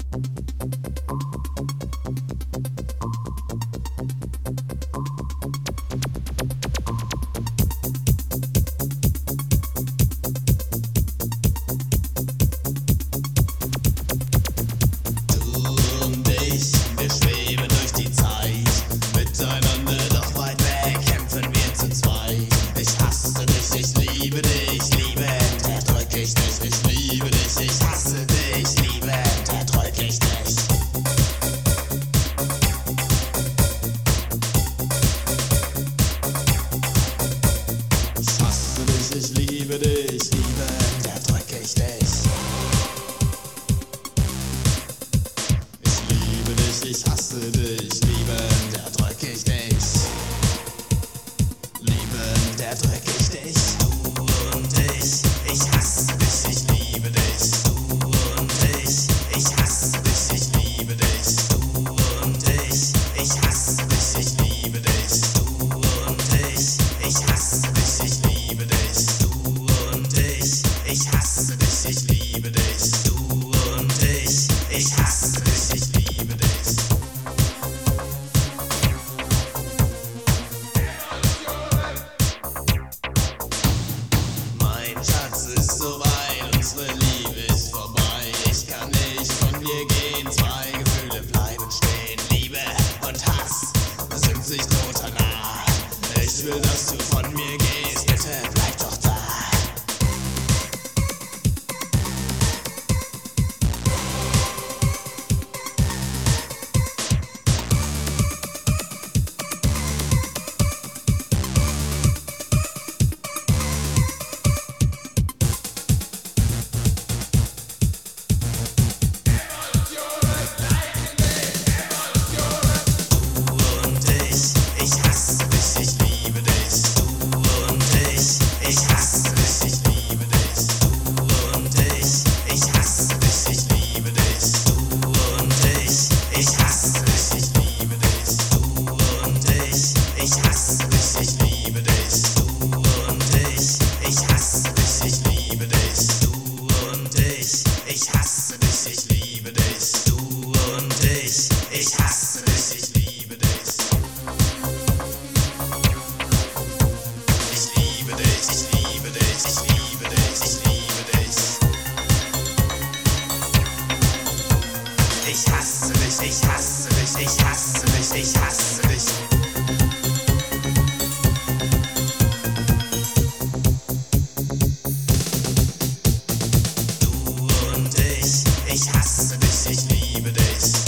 Ich hasse dich, liebend erdrück ich dich. Liebend erdrück ich dich. Du und ich hasse dich, ich liebe dich. Du und ich hasse dich, ich liebe dich. Du und ich hasse dich, ich liebe dich. Du und ich hasse dich, ich liebe dich. Du und ich hasse dich, ich liebe dich. Du und ich hasse dich, ich liebe dich. Unsere Liebe ist vorbei, ich kann nicht von dir gehen. Zwei Gefühle bleiben stehen, Liebe und Hass sind sich total nah. Ich will, dass du von mir gehst, bitte bleib doch da. Ich hasse dich, ich liebe dich, du und ich hasse dich, ich liebe dich. Ich liebe dich, ich liebe dich, ich liebe dich, ich liebe dich. Ich hasse dich, ich hasse dich, ich hasse dich, ich hasse dich. Ich hasse dich, ich liebe dich.